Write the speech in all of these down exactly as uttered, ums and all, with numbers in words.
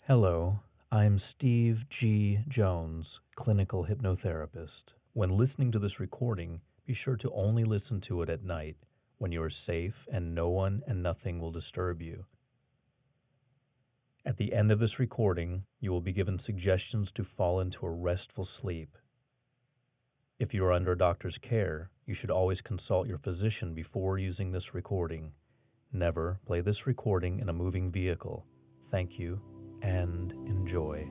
Hello, I'm Steve G. Jones, clinical hypnotherapist. When listening to this recording, be sure to only listen to it at night when you are safe and no one and nothing will disturb you. At the end of this recording, you will be given suggestions to fall into a restful sleep. If you are under a doctor's care, you should always consult your physician before using this recording. Never play this recording in a moving vehicle. Thank you and enjoy.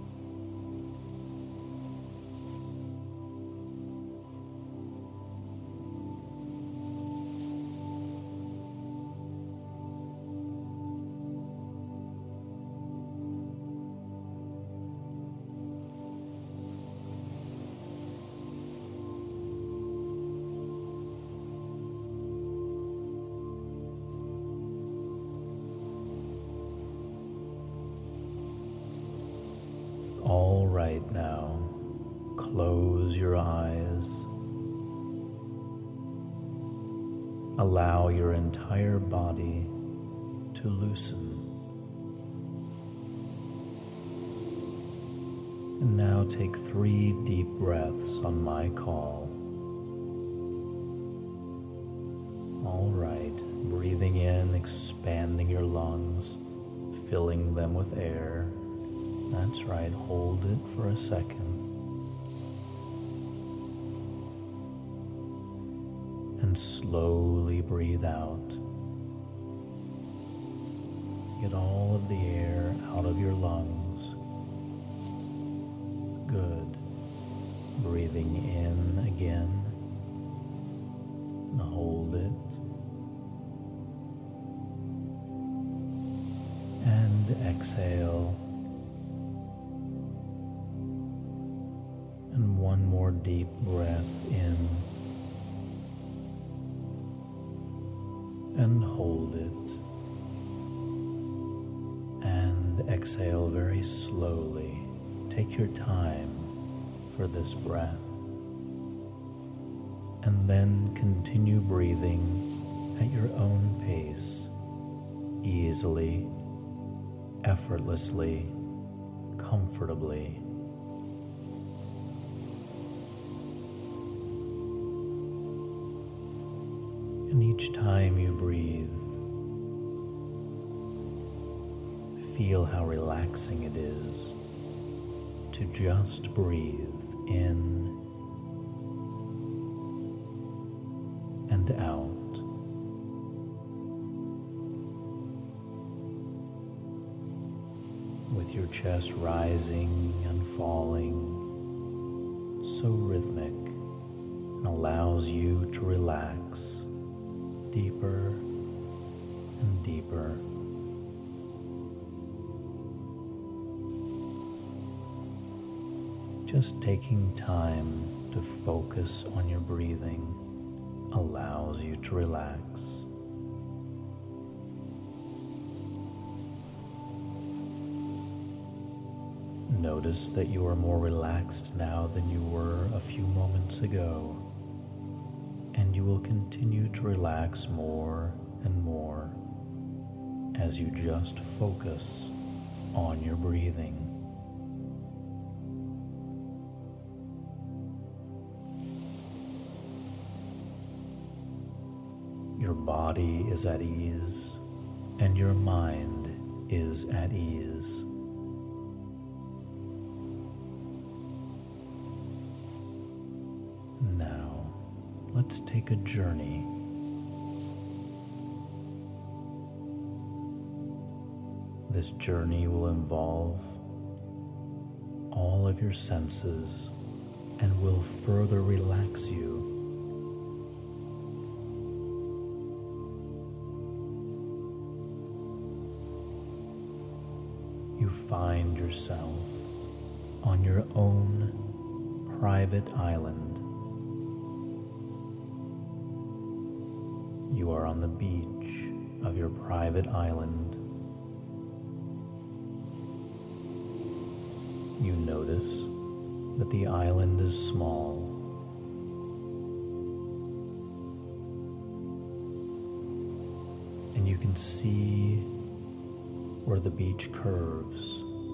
All right now, close your eyes. Allow your entire body to loosen. And now take three deep breaths on my call. All right, breathing in, expanding your lungs, filling them with air. That's right, hold it for a second. And slowly breathe out. Get all of the air out of your lungs. Good. Breathing in again. And hold it. And exhale. And one more deep breath in. And hold it. And exhale very slowly. Take your time for this breath. And then continue breathing at your own pace, easily, effortlessly, comfortably. And each time you breathe, feel how relaxing it is to just breathe in and out. With your chest rising and falling, so rhythmic, and allows you to relax deeper and deeper. Just taking time to focus on your breathing allows you to relax. Notice that you are more relaxed now than you were a few moments ago, and you will continue to relax more and more as you just focus on your breathing. Your body is at ease, and your mind is at ease. Now, let's take a journey. This journey will involve all of your senses and will further relax you. You find yourself on your own private island. You are on the beach of your private island. You notice that the island is small. And you can see where the beach curves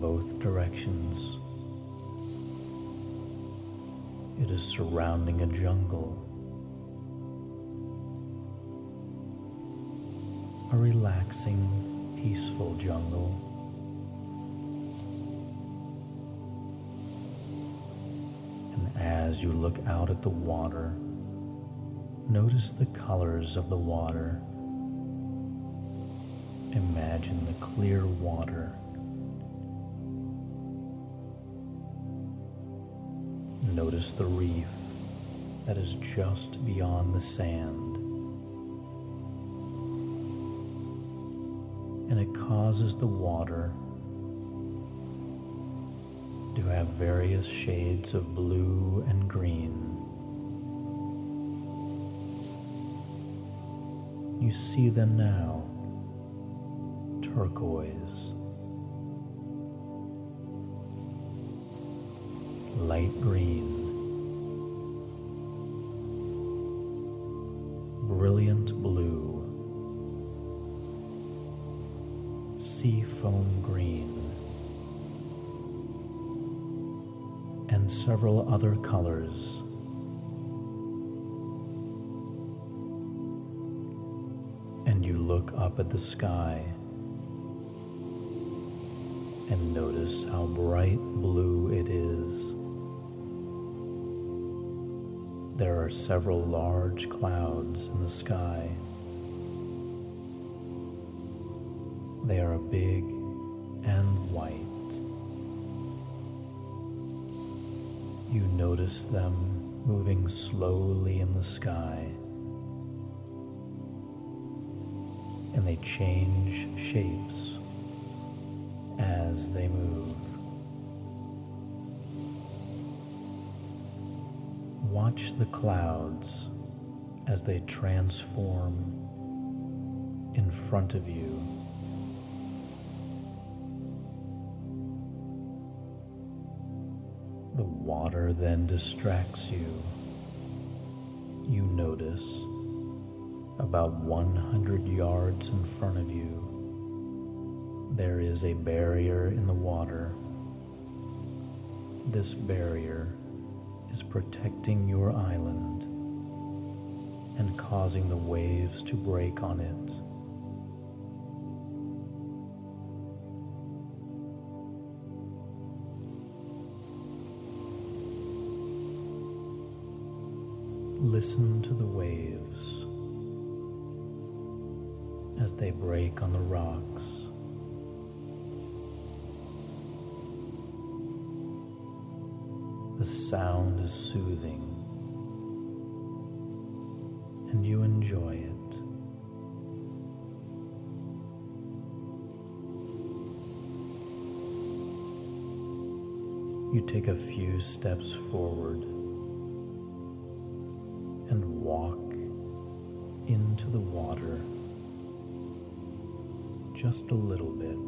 both directions. It is surrounding a jungle, a relaxing, peaceful jungle. And as you look out at the water, notice the colors of the water. Imagine the clear water. Notice the reef that is just beyond the sand. And it causes the water to have various shades of blue and green. You see them now: turquoise, light green, brilliant blue, sea foam green, and several other colors. And you look up at the sky and notice how bright blue it is. There are several large clouds in the sky. They are big and white. You notice them moving slowly in the sky, and they change shapes as they move. Watch the clouds as they transform in front of you. The water then distracts you. You notice about one hundred yards in front of you, there is a barrier in the water. This barrier is protecting your island and causing the waves to break on it. Listen to the waves as they break on the rocks. The sound is soothing, and you enjoy it. You take a few steps forward and walk into the water just a little bit.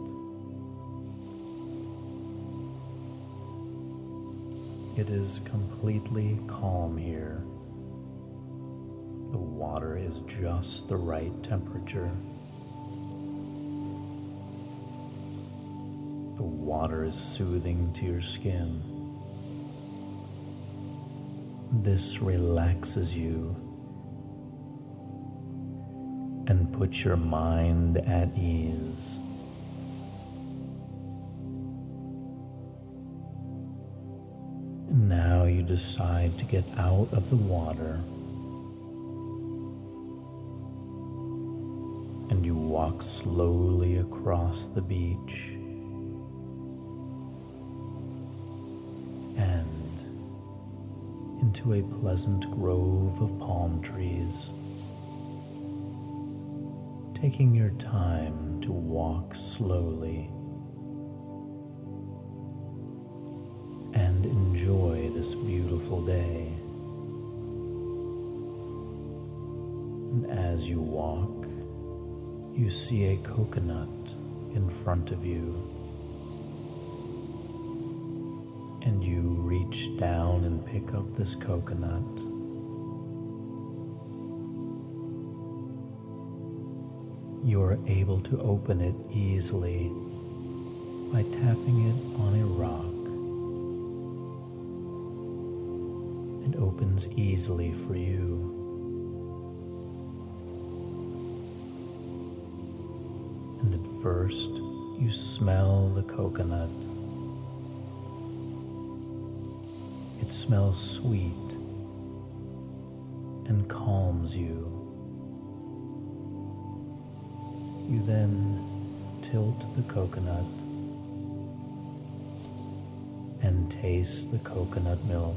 It is completely calm here. The water is just the right temperature. The water is soothing to your skin. This relaxes you and puts your mind at ease. Now you decide to get out of the water and you walk slowly across the beach and into a pleasant grove of palm trees, taking your time to walk slowly and enjoy this beautiful day. And as you walk, you see a coconut in front of you, and you reach down and pick up this coconut. You are able to open it easily by tapping it on a rock. It opens easily for you. And at first, you smell the coconut. It smells sweet and calms you. You then tilt the coconut and taste the coconut milk.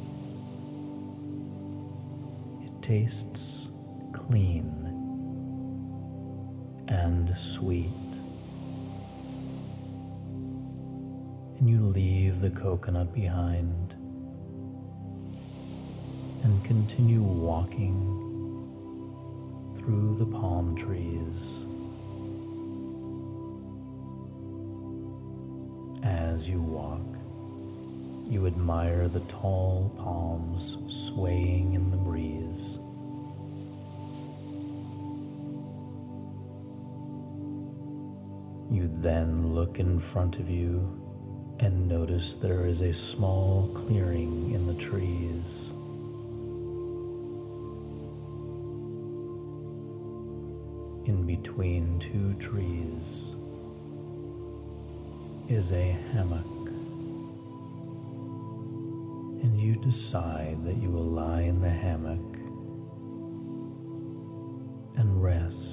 It tastes clean and sweet. And you leave the coconut behind and continue walking through the palm trees. As you walk, you admire the tall palms swaying in the breeze. You then look in front of you and notice there is a small clearing in the trees. In between two trees is a hammock, and you decide that you will lie in the hammock and rest.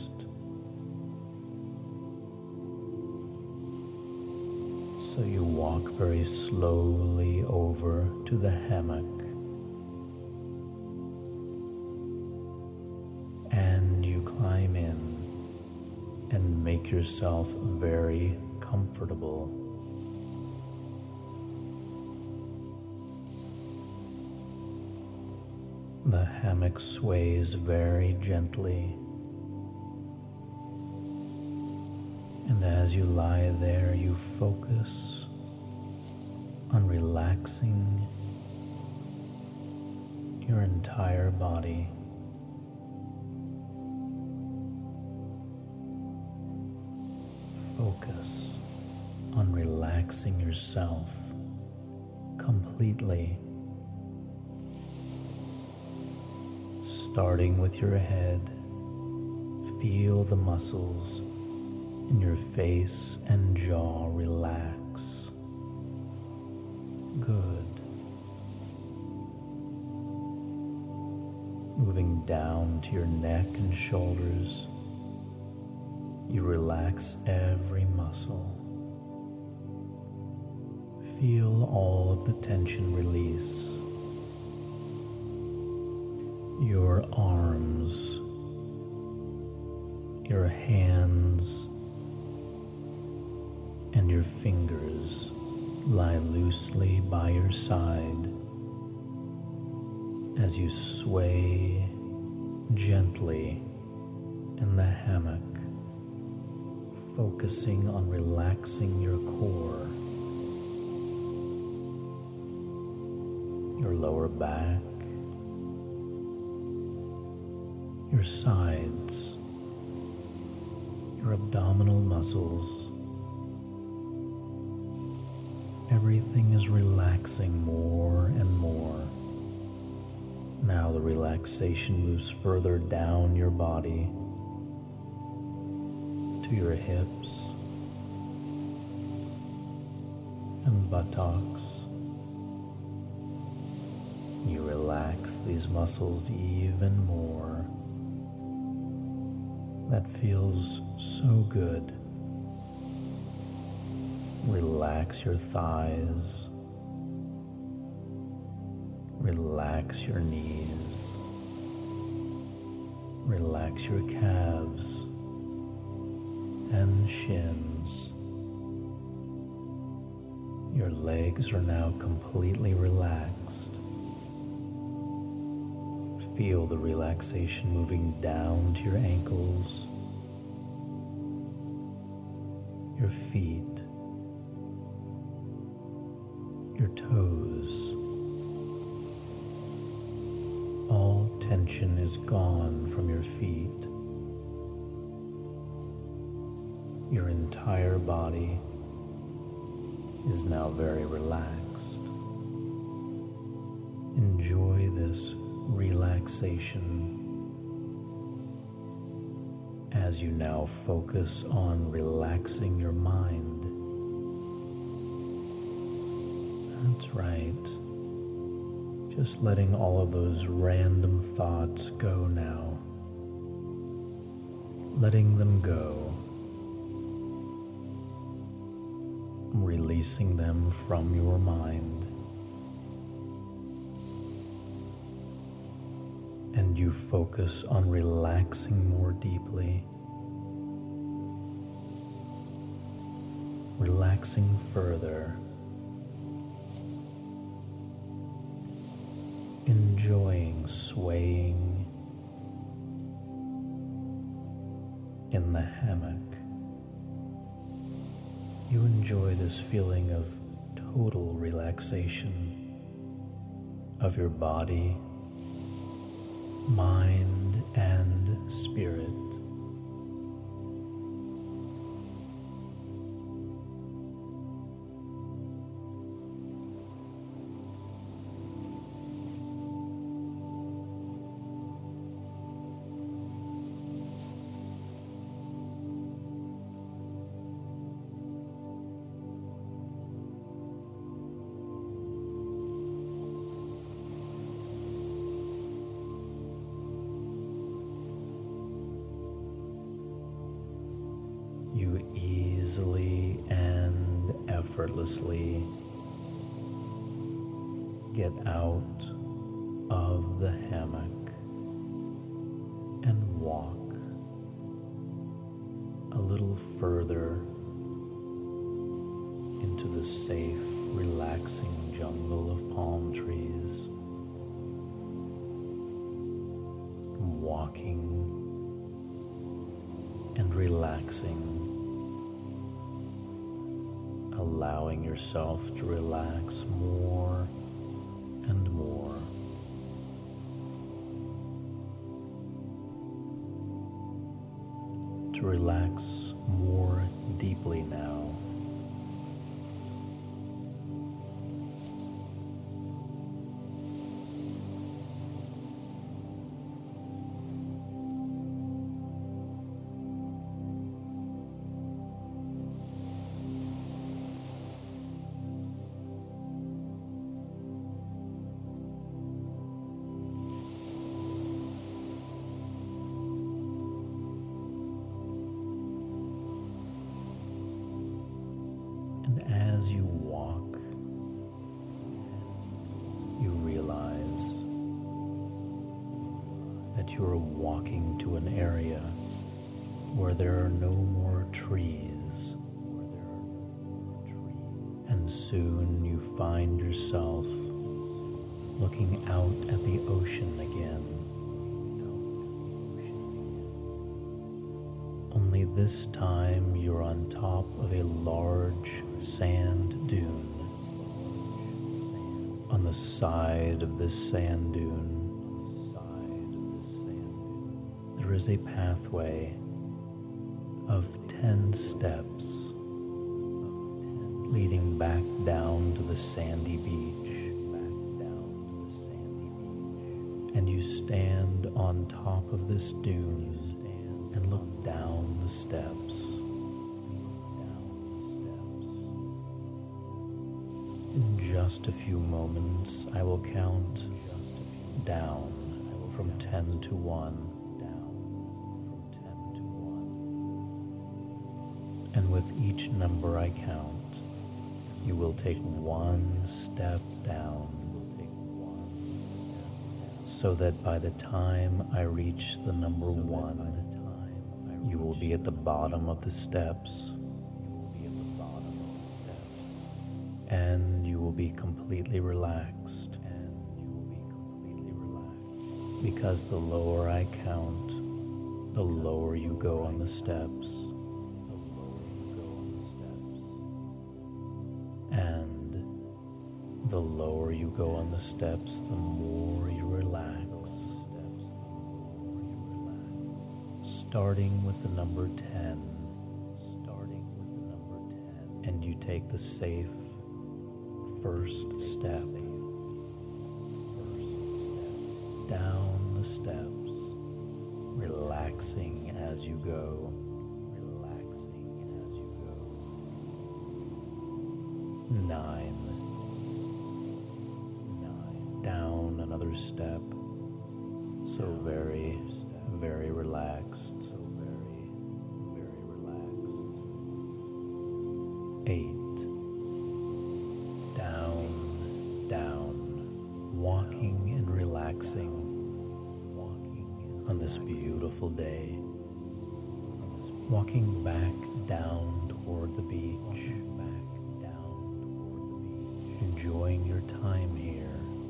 So you walk very slowly over to the hammock and you climb in and make yourself very comfortable. The hammock sways very gently, and as you lie there, you focus on relaxing your entire body. Focus on relaxing yourself completely, starting with your head. Feel the muscles in your face and jaw relax. Good. Moving down to your neck and shoulders, you relax every muscle. Feel all of the tension release. Your arms, your hands, and your fingers lie loosely by your side as you sway gently in the hammock, focusing on relaxing your core, your lower back, your sides, your abdominal muscles. Everything is relaxing more and more. Now the relaxation moves further down your body to your hips and buttocks. You relax these muscles even more. That feels so good. Relax your thighs. Relax your knees. Relax your calves and shins. Your legs are now completely relaxed. Feel the relaxation moving down to your ankles, your feet, your toes. All tension is gone from your feet. Your entire body is now very relaxed. Enjoy this relaxation as you now focus on relaxing your mind. That's right. Just letting all of those random thoughts go now. Letting them go. Releasing them from your mind. And you focus on relaxing more deeply. Relaxing further. Enjoying swaying in the hammock. You enjoy this feeling of total relaxation of your body, mind, and spirit. You easily and effortlessly get out of the hammock and walk a little further into the safe, relaxing jungle of palm trees. Walking and relaxing, allowing yourself to relax more and more. To relax more deeply now. As you walk, you realize that you are walking to an area where there are no more trees, and soon you find yourself looking out at the ocean again. Only this time you're on top of a large sand dune. On the side of this sand dune, there is a pathway of ten steps leading back down to the sandy beach. And you stand on top of this dune and look down the steps. In just a few moments, I will count down from ten to one. And with each number I count, you will take one step down, so that by the time I reach the number one, you will be at the bottom of the steps, and you will be completely relaxed, because the lower I count, the lower you go on the steps, and the lower you go on the steps, the more you relax. Starting with the number ten, starting with the number ten, and you take the safe, first step, down the steps, relaxing as you go, relaxing as you go. Nine, nine, down another step, so very, very relaxed, so very, very relaxed. Eight, down, down, walking and relaxing on this beautiful day, walking back down toward the beach, enjoying your time here,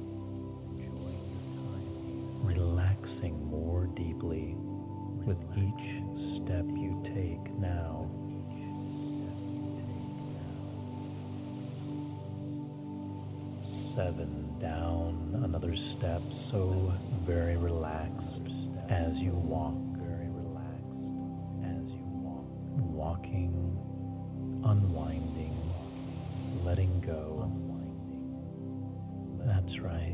relaxing more deeply with each step you take now. Seven, down another step, so very relaxed as you walk, very relaxed as you walk, walking, unwinding, letting go. That's right.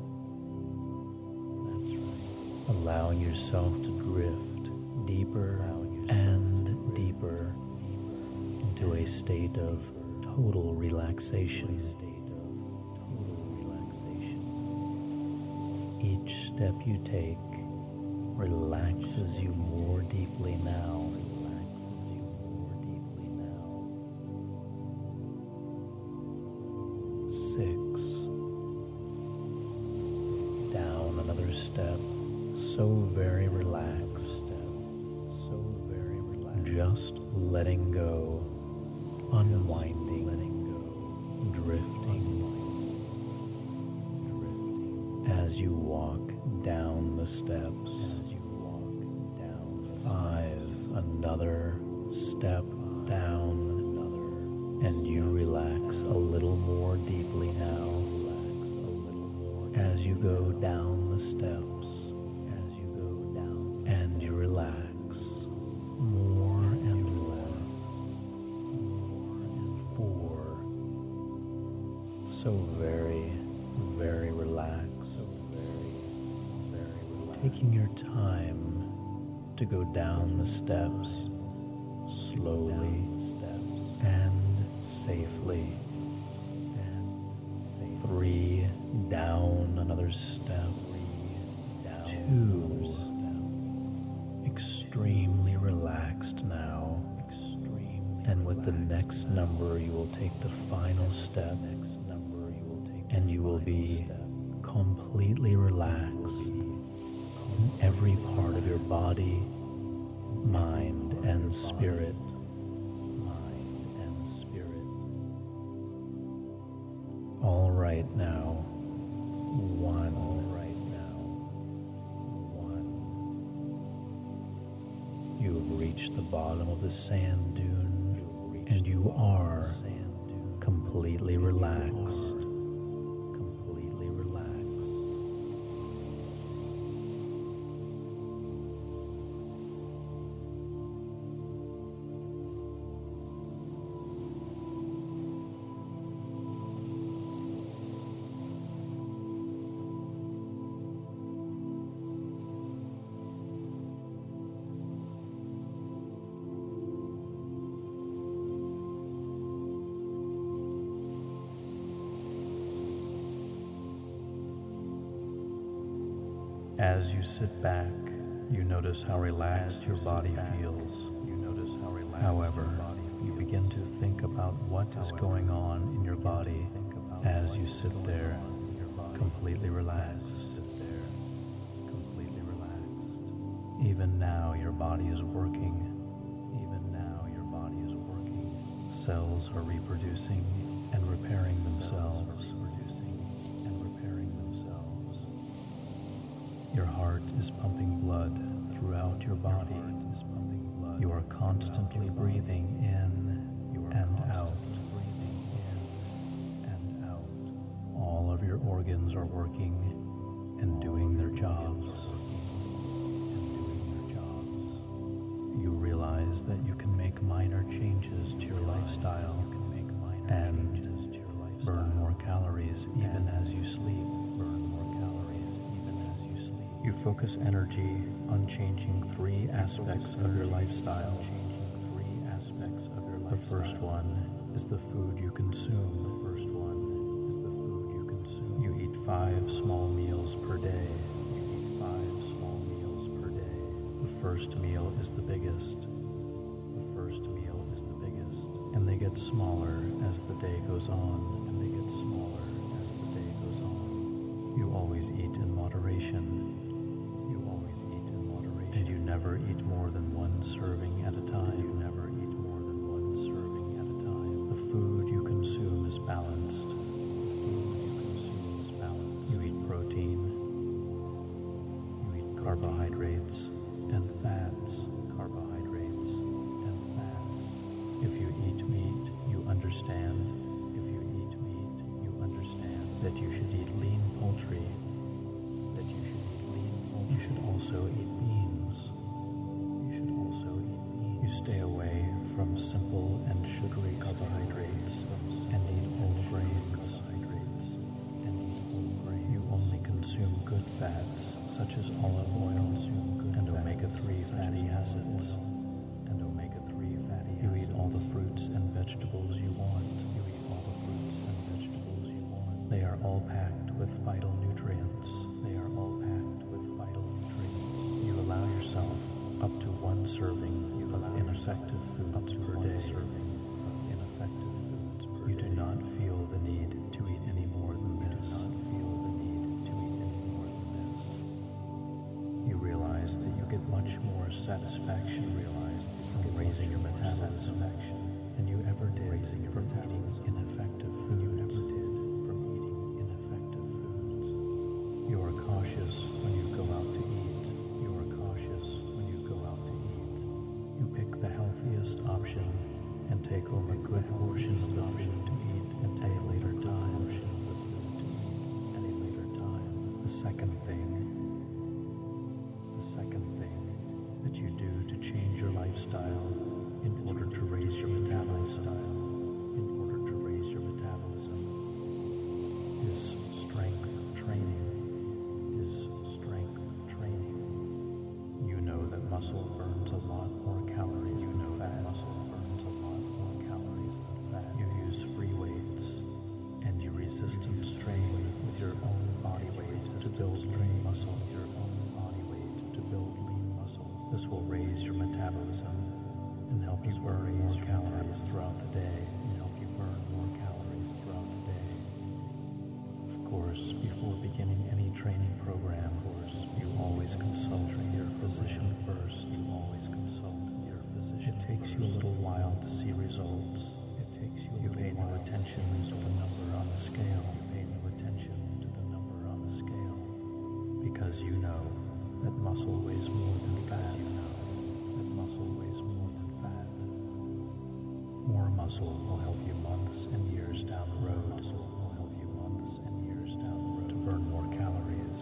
That's right. Allowing yourself to drift deeper and deeper into a state of total relaxation. Each step you take relaxes you more deeply now. Relaxes you more deeply now. Six. Down another step. So very relaxed. So very relaxed. Just letting go. Unwinding. Letting go. Drifting. As you walk down the steps. As you walk down the Five, another step down, and you relax a little more deeply now. As you go down the steps, as you go down, and you relax more and more. Four, so very, very relaxed. Taking your time to go down the steps slowly and safely. Three, down another step. Two, extremely relaxed now. And with the next number, you will take the final step, and you will be completely relaxed. Every part of your body, mind, and spirit. Mind and spirit. All right now. One. All right now. One. You have reached the bottom of the sand dune, and you are completely relaxed. As you sit back, you notice how relaxed your body feels. However, you begin to think about what is going on in your body as you sit there, completely relaxed. Even now, your body is working. Even now, your body is working. Cells are reproducing and repairing themselves. Your heart is pumping blood throughout your body. You are constantly breathing in and out. All of your organs are working and doing their jobs. You realize that you can make minor changes to your lifestyle and burn more calories. calories even as you sleep. Burn more calories even as you sleep. You focus energy on changing three aspects of your lifestyle. Three aspects of your lifestyle. The first one is the food you consume. The first one is the food you consume. You eat five small meals per day. You eat five small meals per day. The first meal is the biggest. The first meal is the biggest. And they get smaller as the day goes on. And they get smaller as the day goes on. You always eat in moderation. You always eat in moderation. And you never eat more than one serving at a time. You never eat more than one serving at a time. The food you consume is balanced. The food you consume is balanced. You eat protein. You eat carbohydrates and fats. Carbohydrates and fats. If you eat meat, you understand. If you eat meat, you understand that you should eat lean poultry. That you should eat lean poultry. You should also eat beans. You should also eat beans. You stay away from simple and sugary carbohydrates and eat whole grains. And eat whole grains. You only consume good fats such as olive oil and omega three fatty acids. And omega three fatty acids. You eat all the fruits and vegetables you want. You eat all the fruits and vegetables you want. They are all packed with vital nutrients. They are all packed with vital nutrients. You allow yourself up to one serving of ineffective foods per day. Serving of ineffective foods per day. You do not feel the need to eat any more than this. You do not feel the need to eat any more than this. You realize that you get much more satisfaction. Realize from raising your metabolism than you ever did from eating ineffective food. You ever did from eating ineffective foods. You are cautious when you go out to eat. You are cautious when you go out to eat. You pick the healthiest option and take home a good portion of the food to eat and at a later time. At a later time. The second thing, the second thing that you do to change your lifestyle in order to raise your metabolism, in order to raise your metabolism, is strength training. Is strength training. You know that muscle burns a lot more calories than fat. Muscle burns a lot more calories than fat. You use free weights and you resistance train with your own body weight to build lean muscle. Your own body weight to build lean muscle. This will raise your metabolism and help you burn more calories throughout the day. And help you burn more calories throughout the day. Of course, before beginning any training program, of course, you always consult your physician first. You always consult your physician. It takes you a little while to see results. It takes you. You pay no attention to the number on the scale. You pay no attention to the number on the scale because you know that muscle weighs more than fat. You know that muscle weighs more than fat. More muscle will help you months and years down the road. Muscle will help you months and years down the road to burn more calories.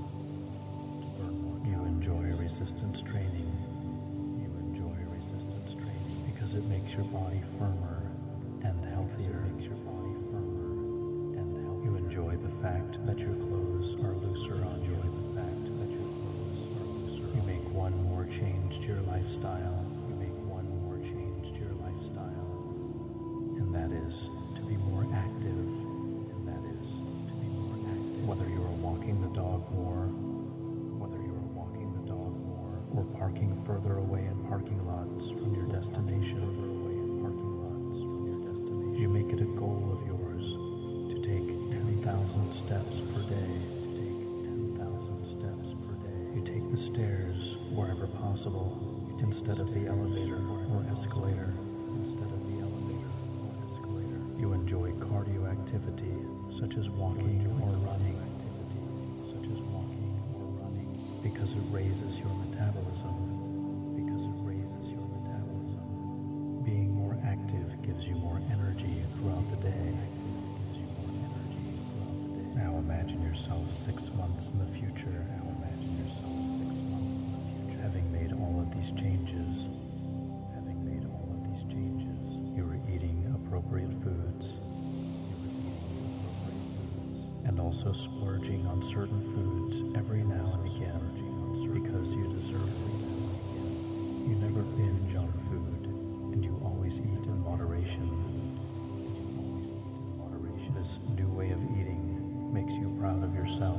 To burn more calories. You enjoy resistance training. You enjoy resistance training because it makes your body firmer and healthier. It makes your body firmer and healthier. You enjoy the fact that your clothes are looser on you. The fact that your clothes are looser. You make one more change to your lifestyle. You make one more change to your lifestyle. And that is to be more active. And that is to be more active. Whether you are walking the dog more, whether you are walking the dog more, or parking further away in parking lots from your destination, further away in parking lots from your destination, you make it a goal of yours to take ten thousand steps per day. To take ten thousand steps per day. You take the stairs wherever possible instead of the elevator or escalator. Instead of the elevator or escalator. You enjoy cardio activity such as walking or running. Activity such as walking or running because it raises your metabolism. Because it raises your metabolism. Being more active gives you more energy throughout the day. Gives you more energy throughout the day. Now imagine yourself six months in the future. Now imagine yourself six months in the future. Having made all of these changes. Having made all of these changes. You are eating appropriate foods. You are eating appropriate foods. also splurging on certain foods every now and again because you deserve it. You never binge on food, and you always eat in moderation. This new way of eating makes you proud of yourself.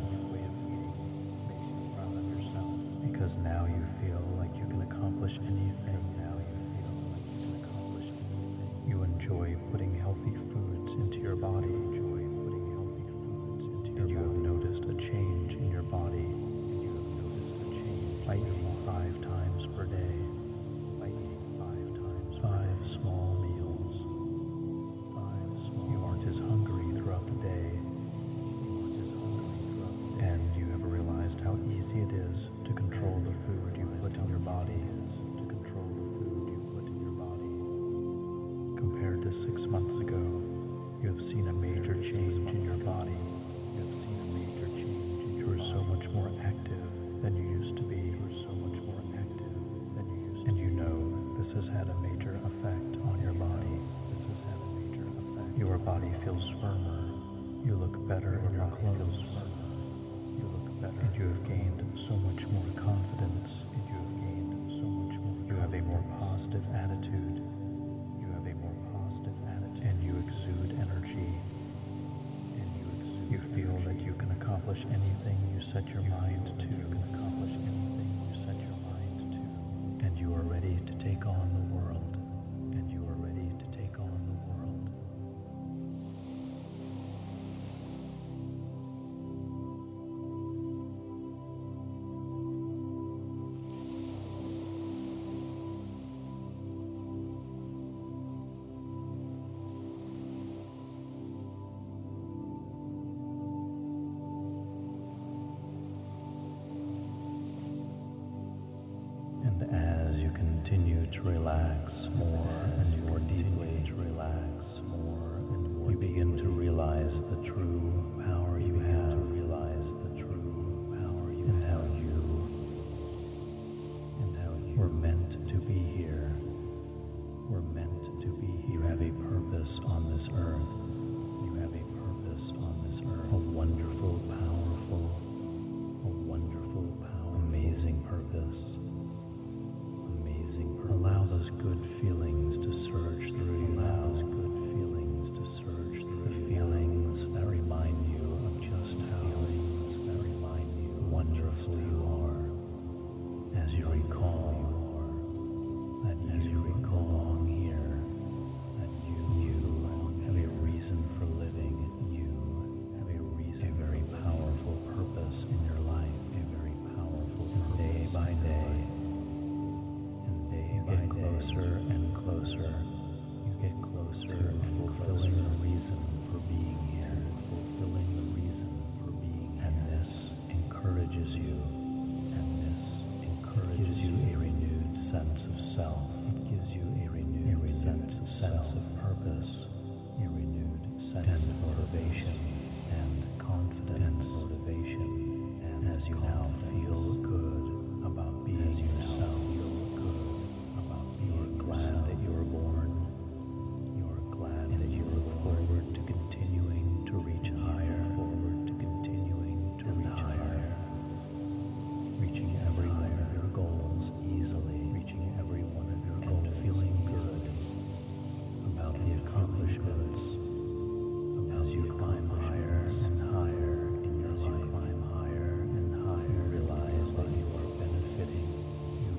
Because now you feel like you can accomplish anything. Now you feel like you can accomplish anything. You enjoy putting healthy foods into your body. Enjoy putting healthy foods into your and you body. Have noticed a change in your body. And you have noticed a change by eating five times per day. By eating five times five small meals. Five small. You aren't as hungry throughout the day. You aren't as hungry throughout the day. And you have realized how easy it is to control the food you put in your body. To control the food you put in your body. Compared to six months ago, you have seen a major change in your body. You have seen a major change in your body. You are so much more active than you used to be. You are so much more active than you used to be. And you know this has had a major effect on your body. This has had a major effect. Your body feels firmer. You look better in your clothes. You look better. And you have gained so much more confidence. And you have gained so much more. You have a more positive attitude. You have a more positive attitude. And you exude energy. And you exude. You feel energy. That you can accomplish anything you set your you mind to. You can accomplish anything you set your mind to. And you are ready to take on the world. And you are ready to take on the world. As you continue to relax more and more deeply, to relax more and more, you begin to realize the true power you have. To realize the true power you and have, how you and how you were meant to be here. Were meant to be here. You have a purpose on this earth. You have a purpose on this earth. A wonderful, powerful, a wonderful, powerful, amazing purpose. Allow those good feelings to surge through you. Allow those good feelings to surge through the feelings that remind you of just how feelings that remind you wonderful you are. As you recall that as you recall along here that you you have a reason for living. You have a reason, a very powerful purpose in your life. A very powerful purpose. Day by day. Get closer and closer. You get closer to fulfilling the reason for being here. Fulfilling the reason for being here. And this encourages you. And this encourages you a renewed sense of self. It gives you a renewed, a renewed sense of sense of purpose. A renewed sense of motivation and confidence. And motivation. And as you now feel good about being yourself. Glad that you were born. You are glad and that you look forward to continuing to reach higher. Forward to continuing to reach higher. Reaching every one of your goals easily. Reaching every one of your goals. And feeling good about the accomplishments. As you climb higher and higher in your life. As you climb higher and higher, you realize that you are benefiting. You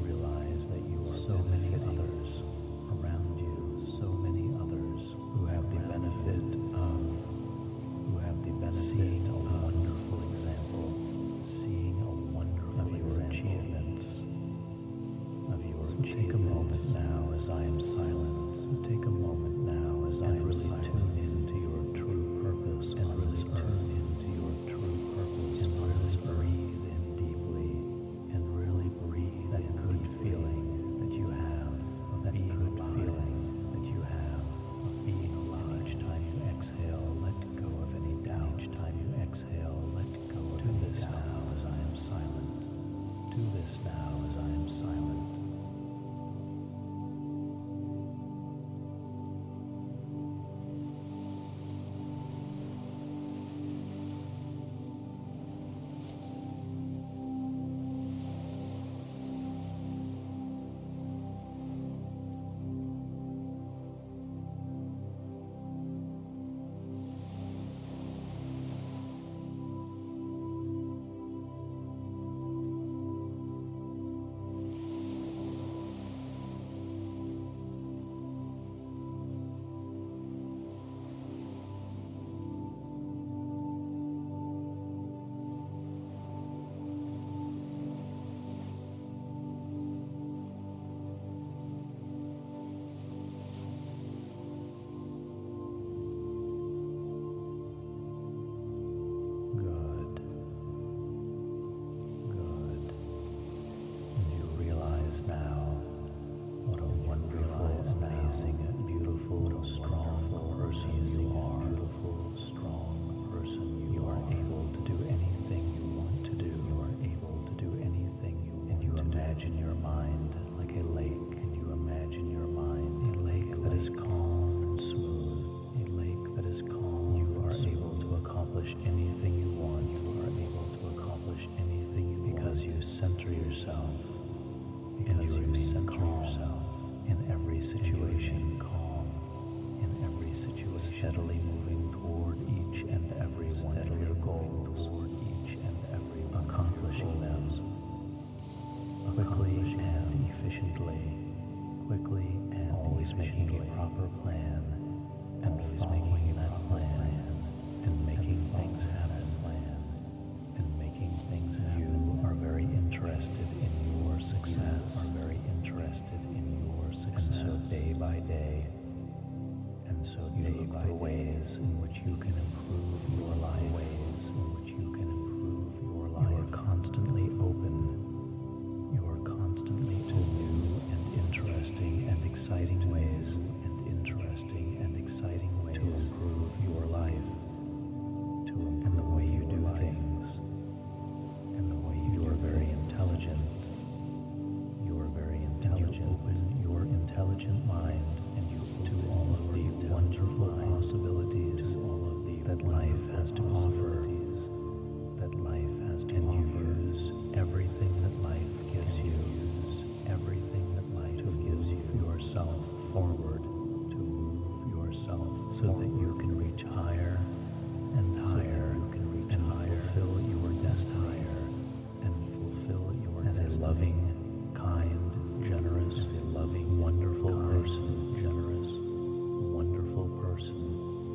steadily moving toward each and every one of your goals, toward each and every accomplishing them quickly and efficiently, quickly and always making a proper plan and following that plan and making things happen, plan and making things happen. You are very interested in your success, are very interested in your success. And so day by day, and so you look for ways in which you can improve your life, ways in which you can improve your life. You are constantly open. You are constantly to new and interesting and exciting ways, and interesting and exciting ways to improve your life, to improve and the way you do things, and the way you, you are very intelligent. You are very intelligent. You open your intelligent mind and you to all of the wonderful possibilities that life has to offer. That life has to and offer. You use everything that life gives you. Use everything that life gives you yourself forward, to move yourself so that you can reach higher and higher. So you can reach and higher, fulfill your destiny, and fulfill your as destiny. A loving, kind, generous, as a loving, wonderful kind, person, generous, wonderful person.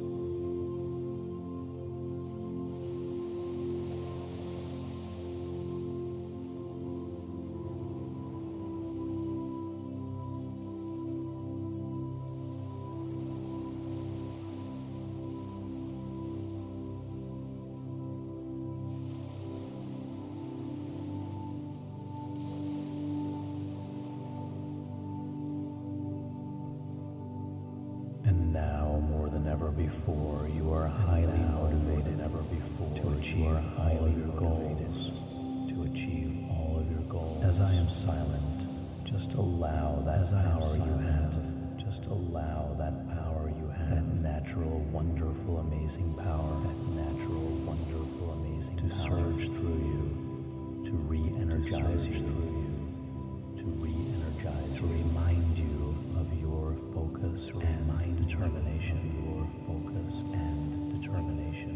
And now, more than ever before, you are highly motivated ever before to achieve all of your goals, to achieve all of your goals. As I am silent, just allow that power you have. Just allow that power you have. That natural, wonderful, amazing power. That natural, wonderful, amazing to surge through you, to re-energize you through you, to re-energize, to remind you of your focus and determination, your focus and determination.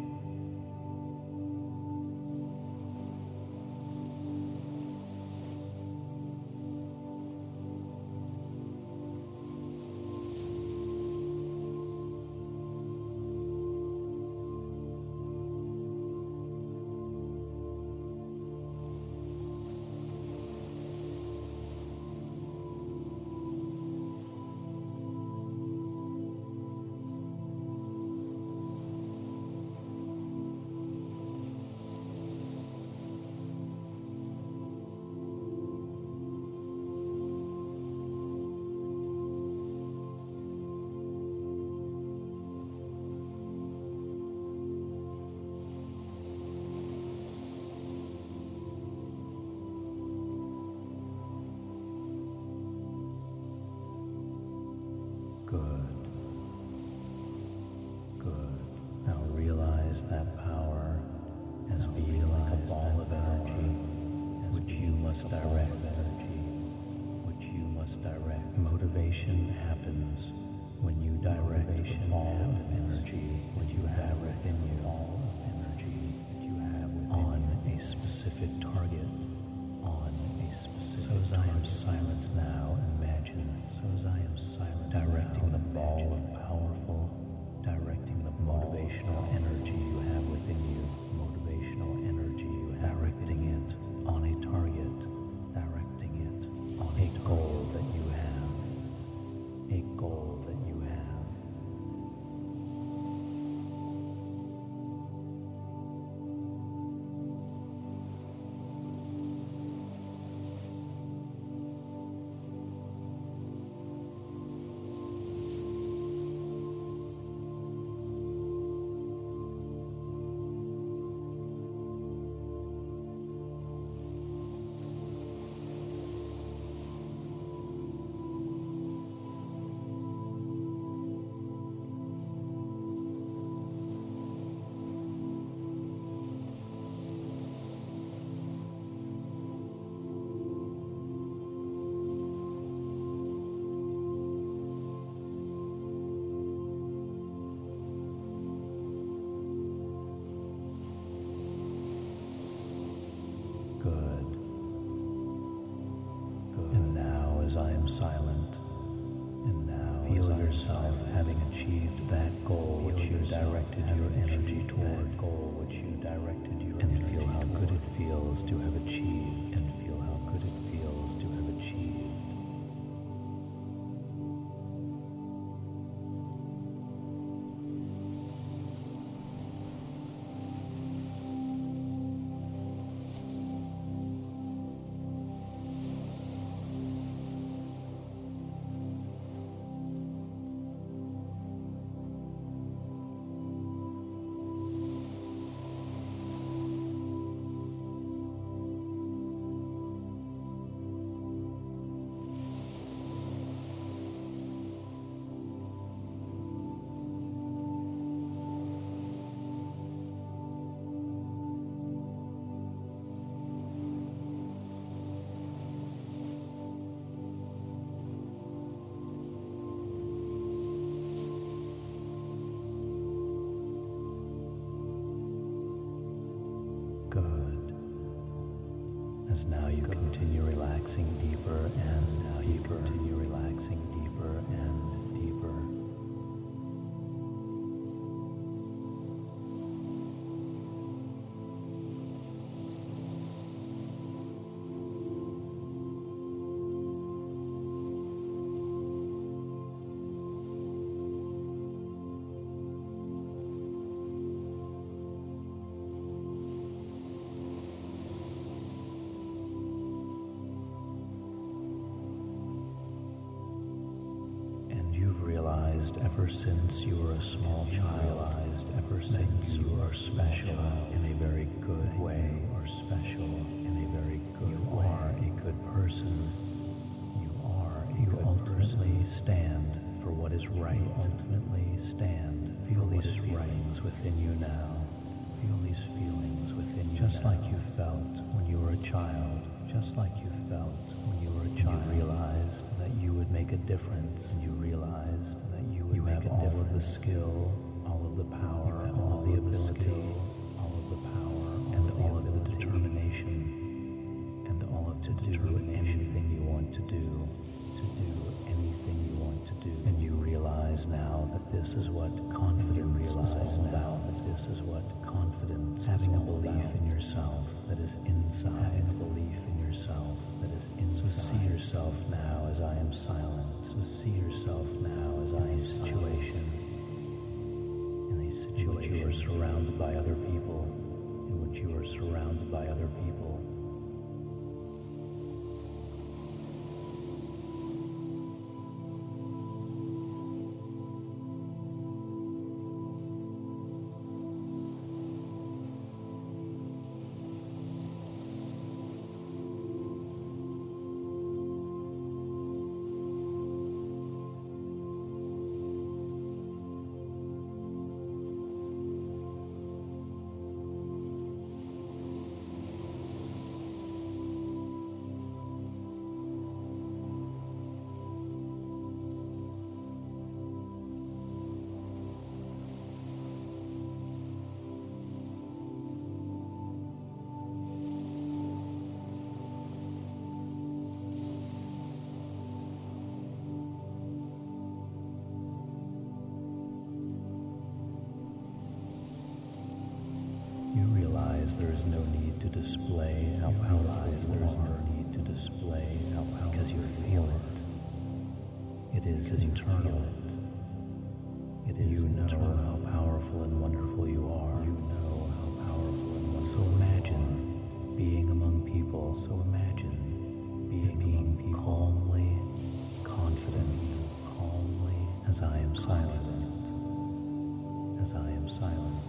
Good. Good. Now realize that power as being like a ball of energy, which you must direct. Energy, which you must direct. Motivation happens when you direct the ball of energy that you have within you. Ball of energy that you have on a specific target. On a specific. So as I am silent now, imagine. So as I am silent, directing the ball of powerful, directing the motivational energy you have within you, motivational energy you have directing it on a target, directing it on a goal that you have, a goal that you have, achieved that goal which you directed your energy toward, goal which you directed your and feel how good it feels to have achieved, and feel how good it feels to have achieved. Good. As now you Good. continue relaxing deeper, and as now you continue relaxing deeper and deeper. Ever since you were a small child, realized ever since you are special in a very good way, or special in a very good you way. You are a good person. You are a you good ultimately person. Stand for what is right. You ultimately stand. Feel these feelings within you now. Feel these feelings within you just now. Like you felt when you were a child. Just like you felt when you were a child. You realized that you would make a difference, and you realized that you would you make have a all difference. Of the skill, all of the power, all, all of the ability, skill, all of the power, and all of the determination, and all of to do anything you want to do, to do anything you want to do. And you realize now that this is what confidence is all about. That this is what confidence, having a belief in yourself that is inside, having a belief in yourself that is inside. So see yourself now as I am silent. So see yourself now as I am situation. In a situation in which you are surrounded by other people. In which you are surrounded by other people. There is no need to display how powerful you there is no need to display how powerful because you feel it. It is internal. It, it is you know internal. How powerful and wonderful you are. You know how powerful and wonderful. So imagine being among people. So imagine being, being people calmly, confident, calmly as I am silent. As I am silent.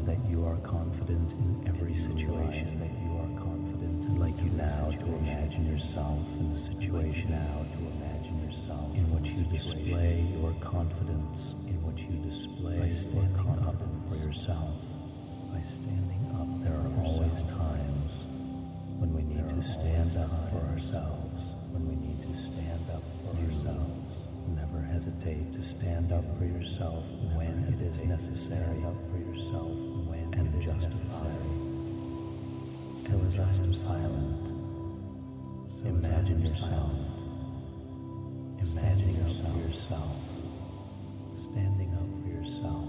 that you are confident in every situation. That you are confident. I'd like you now to imagine yourself in a situation now to imagine yourself in which you display your confidence. In which you display by standing up for yourself. By standing up, there are always times when we need to stand up for ourselves. When we need to stand up for ourselves. Never hesitate to stand up for yourself when it is necessary. Up for yourself when and justified. So as I am silent, imagine yourself. Imagine yourself. Standing up for yourself.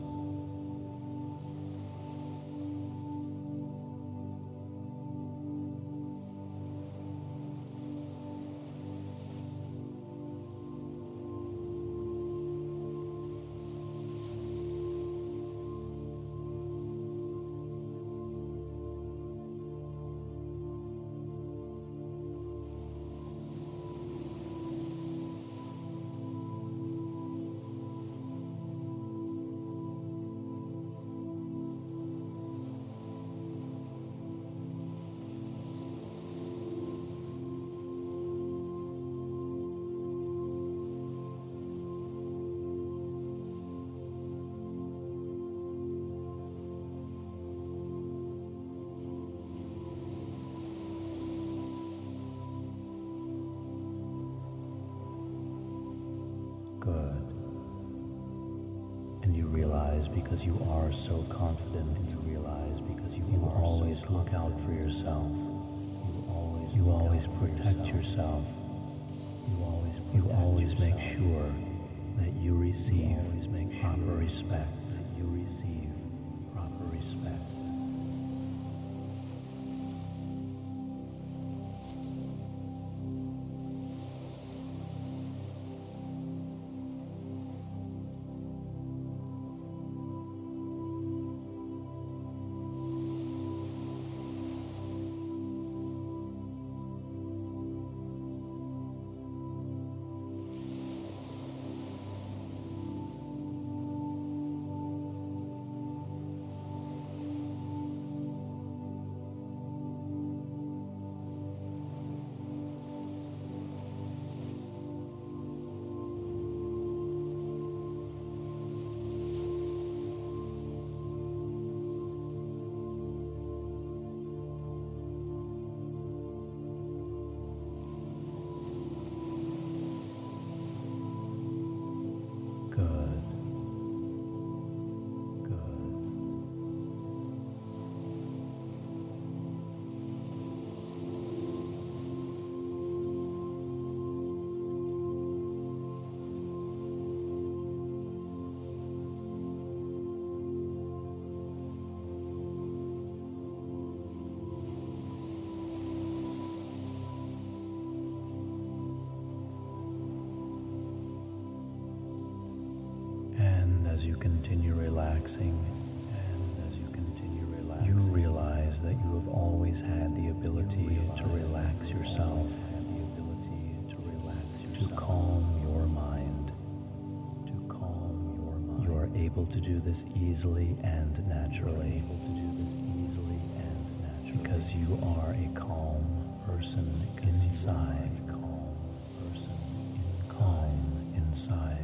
Good. And you realize because you are so confident, and you realize because you, you always so look out for yourself. You always you always protect yourself. yourself. You always you always yourself. Make sure that you receive you always make sure proper respect. That you receive proper respect. As you continue relaxing, and as you continue relaxing, you realize that you have always had the ability to relax yourself, had the ability to relax yourself, to calm your mind, to calm your mind. You are able to do this easily and naturally. Able to do this easily and naturally because you are a calm person inside. Calm person inside. Calm inside.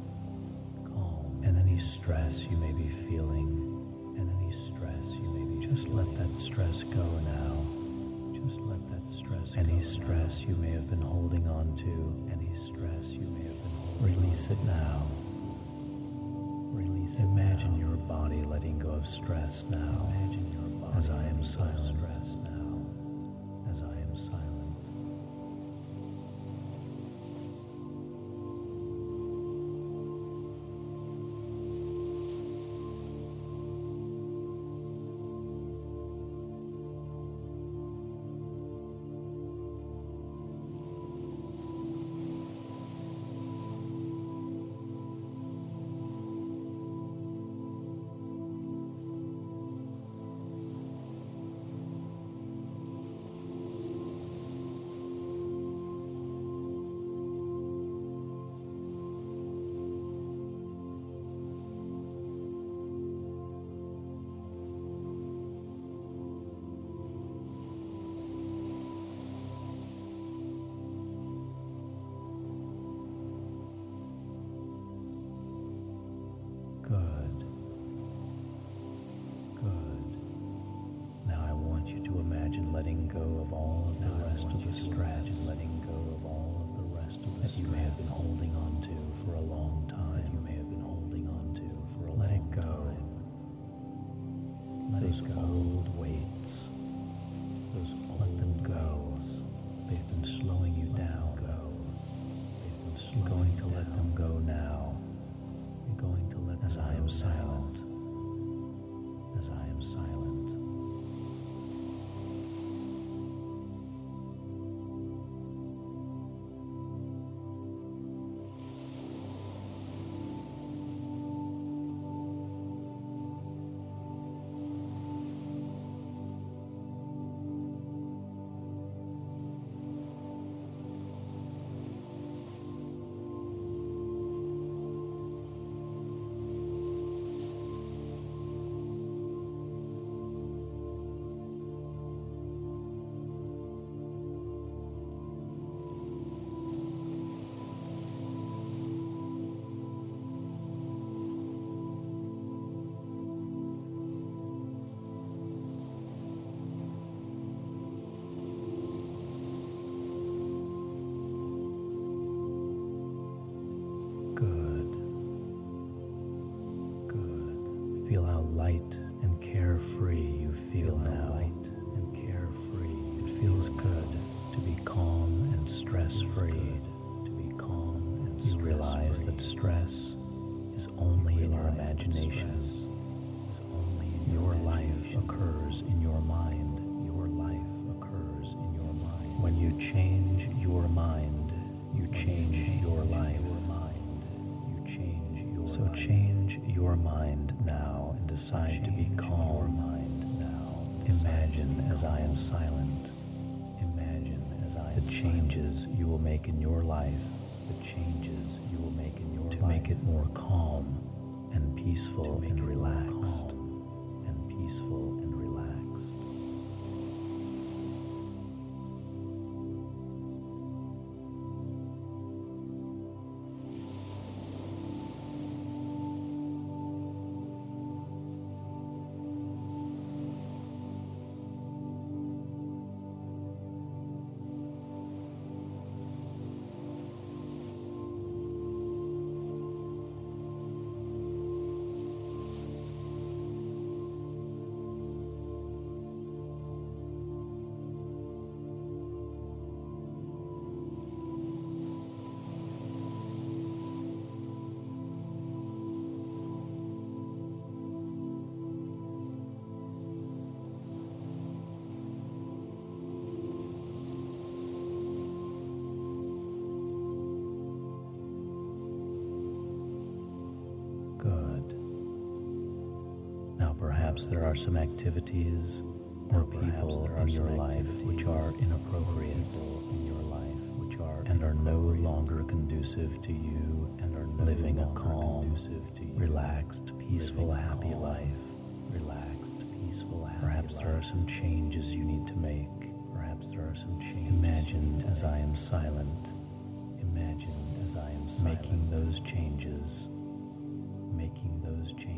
And any stress you may be feeling, and any stress you may be just feeling, let that stress go now. Just let that stress any go. Any stress now. You may have been holding on to, any stress you may have been holding Release on it now. Release it Imagine now. Your body letting go of stress now. Imagine your body as I am silent. Stress now. As I am silent. you to imagine letting go of all of the rest of the stress, letting go of all of the rest of the stress that you may have been holding on to for a long time. That you may have been holding on to for a long time. Let it go. Let those old weights, those old let them go. They've been slowing you down. Go. They've been slowing You're going to let them go now. You're going to let as I am silent. As I am silent. Feel how light and carefree you feel now. Light and carefree. It feels good to be calm and stress-free. To be calm and stress-free. You realize that stress is only in your imagination. Is only in your life occurs in your mind. Your life occurs in your mind. When you change your mind, you change your life. You change your So change your mind now and decide to be calm. Mind now. Imagine as I am silent. Imagine as I am the changes you will make in your life. The changes you will make in your life to make it more calm and peaceful and relaxed. And peaceful and relaxed. Perhaps there are some activities or people in your life which are inappropriate in your life, which are and are no longer conducive to you and are no living a calm, relaxed, peaceful, happy life. Relaxed, peaceful, happy Perhaps there are some changes you need to make. Perhaps there are some changes. Imagine as I am silent. Imagine as I am silent. Making those changes. Making those changes.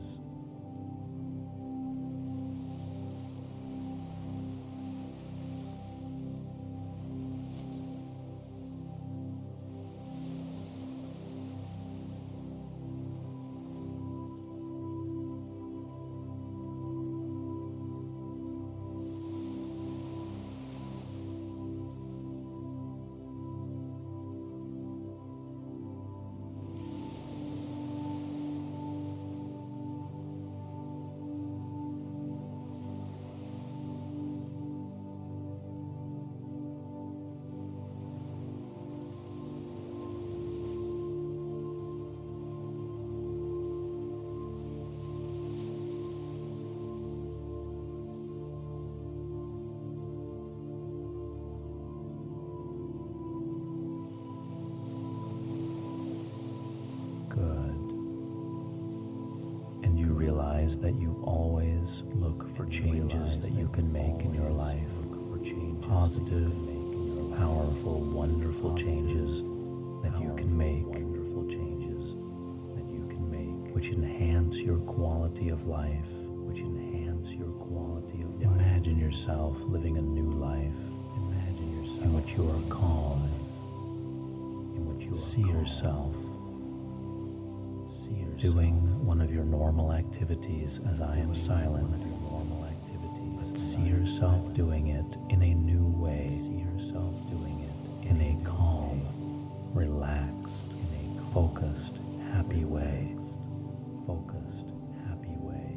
That you always look for changes that you can make in your life. Positive, powerful, wonderful changes that you can make. Wonderful changes that you can make, which enhance your quality of life, which enhance your quality of life. Imagine yourself living a new life. Imagine yourself in which you are calm. In which you see yourself. See yourself doing one of your normal activities as I am silent. But see yourself doing it in a new way. See yourself doing it in a calm, relaxed, in a focused, happy way. Focused, happy way.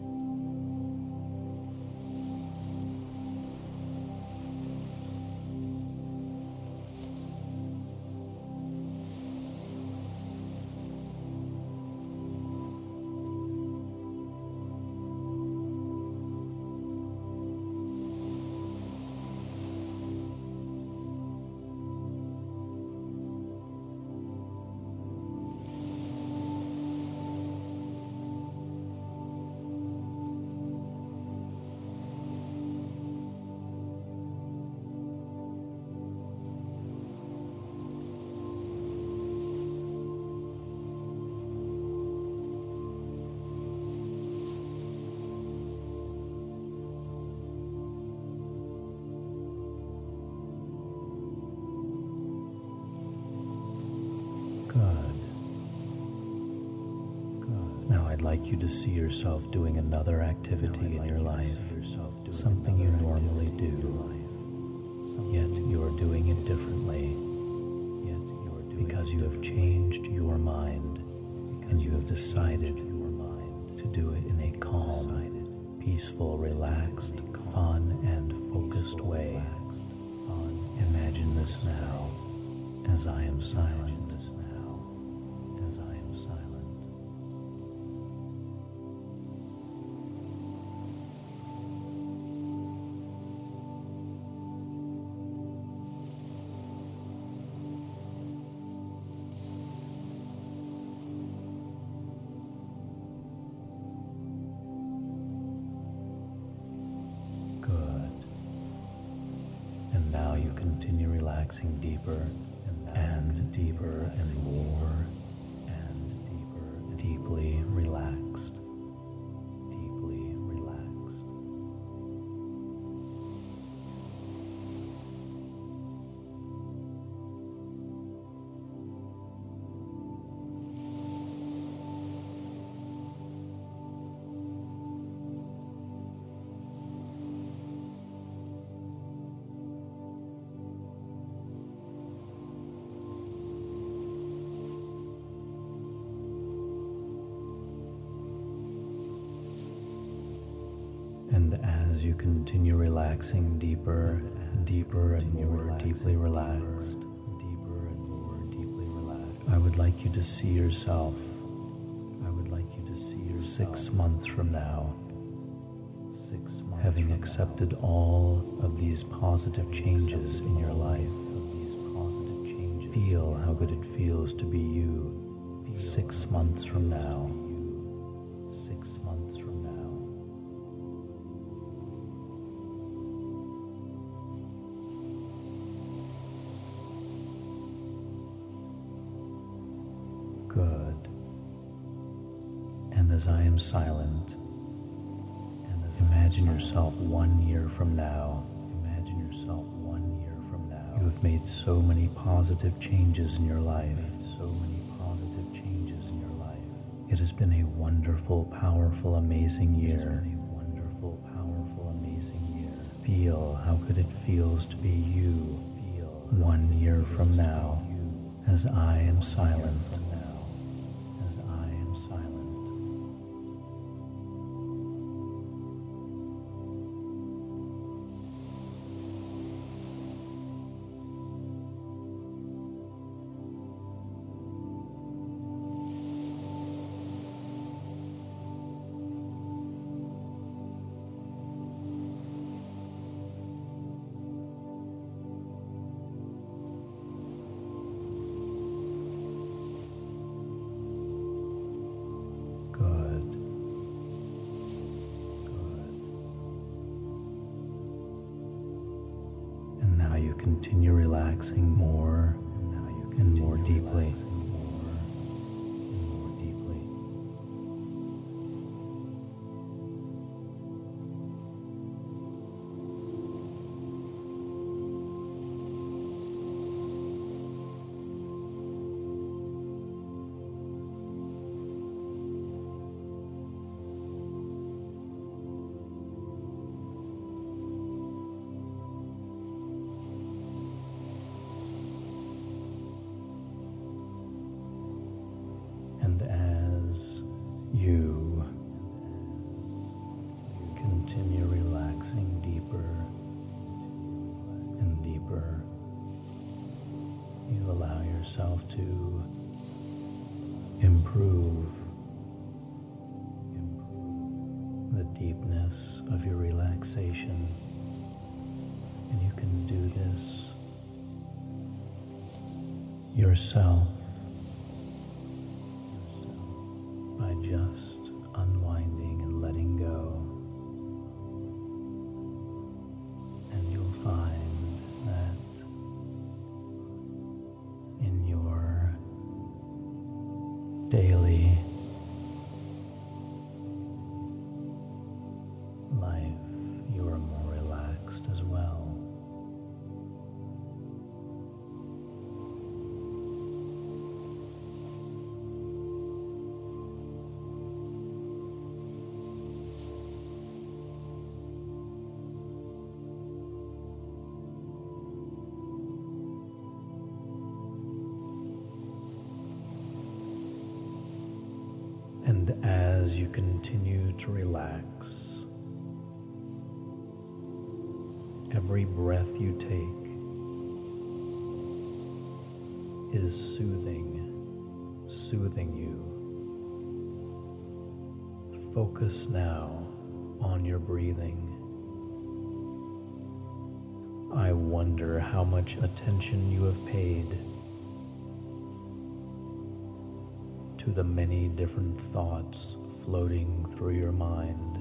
I'd like you to see yourself doing another activity in your life, something you normally do, yet you are doing it differently, because you have changed your mind, and you have decided to do it in a calm, peaceful, relaxed, fun, and focused way. Imagine this now, as I am silent. Now you continue relaxing deeper and deeper and more and deeper, deeply relaxed, deeply relaxed. And as you continue relaxing deeper and deeper and more deeply relaxed, deeper and more deeply relaxed, I would like you to see yourself. I would like you to see yourself six months from now, six months having accepted all of these positive changes in your life. These positive changes. Feel how good it feels to be you. Six months from now. Six months from now. Good. And as I am silent, and as imagine yourself one year from now, imagine yourself one year from now. You have made so many positive changes in your life. So many positive changes in your life. It has been a wonderful, powerful, amazing year. It has been a wonderful, powerful, amazing year. Feel how good it feels to be you. Feel one year from now, as I am silent. Continue relaxing more and more deeply. continue relaxing deeper and deeper, you allow yourself to improve the deepness of your relaxation, and you can do this yourself by just unwinding and letting go. And you'll find that in your daily life, you are more relaxed as well. And as you continue to relax, every breath you take is soothing, soothing you. Focus now on your breathing. I wonder how much attention you have paid to the many different thoughts floating through your mind.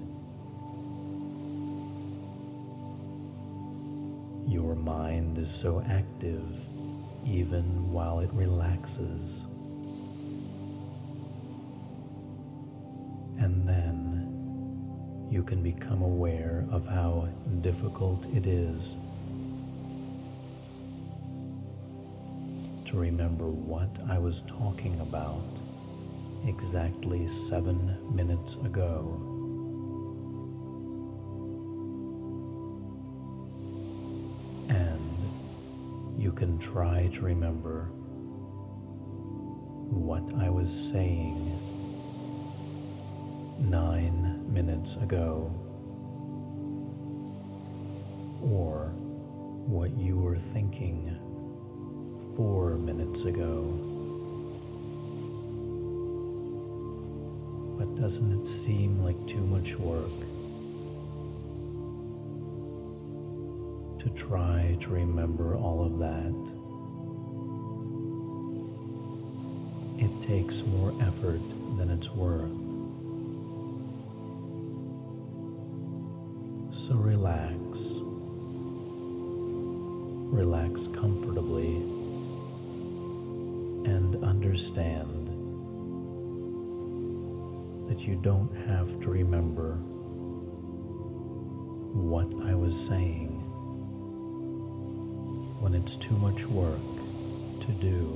Your mind is so active even while it relaxes. And then you can become aware of how difficult it is to remember what I was talking about exactly seven minutes ago. And you can try to remember what I was saying nine minutes ago, or what you were thinking four minutes ago. But doesn't it seem like too much work to try to remember all of that? It takes more effort than it's worth. So relax. Relax comfortably and understand that you don't have to remember what I was saying when it's too much work to do.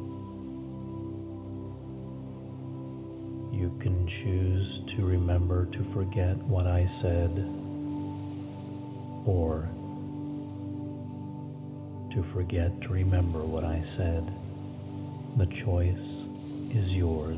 You can choose to remember to forget what I said, or to forget to remember what I said. The choice is yours.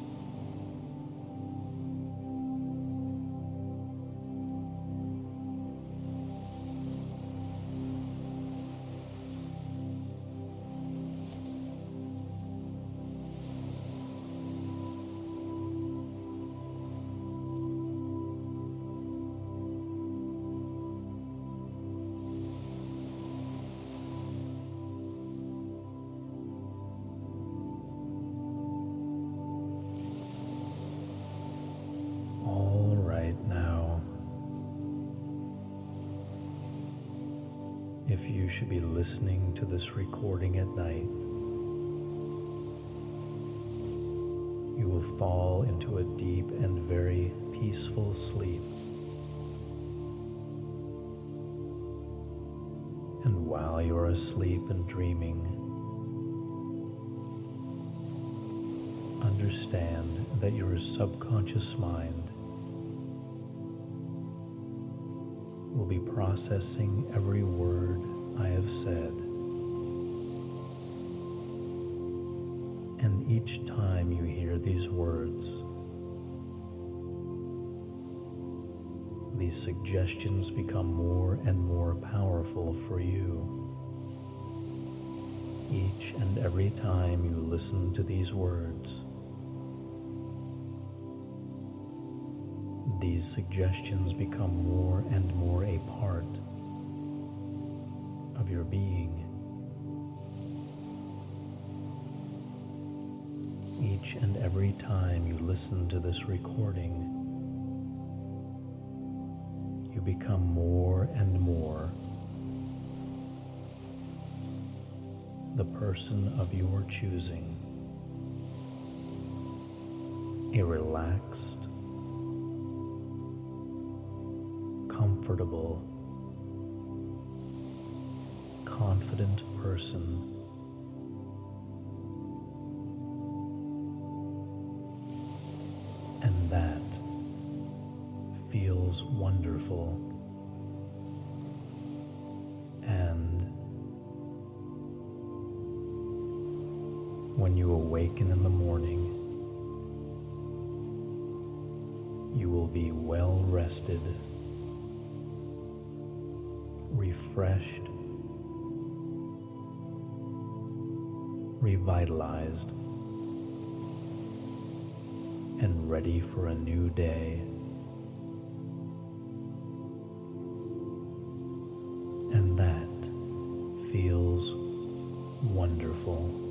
If you should be listening to this recording at night, you will fall into a deep and very peaceful sleep. And while you are asleep and dreaming, understand that your subconscious mind will be processing every word I have said. And each time you hear these words, these suggestions become more and more powerful for you. Each and every time you listen to these words, these suggestions become more and more a part of your being. Each and every time you listen to this recording, you become more and more the person of your choosing, a relaxed, comfortable, confident person. And that feels wonderful. And when you awaken in the morning, you will be well rested, refreshed, revitalized, and ready for a new day. And that feels wonderful.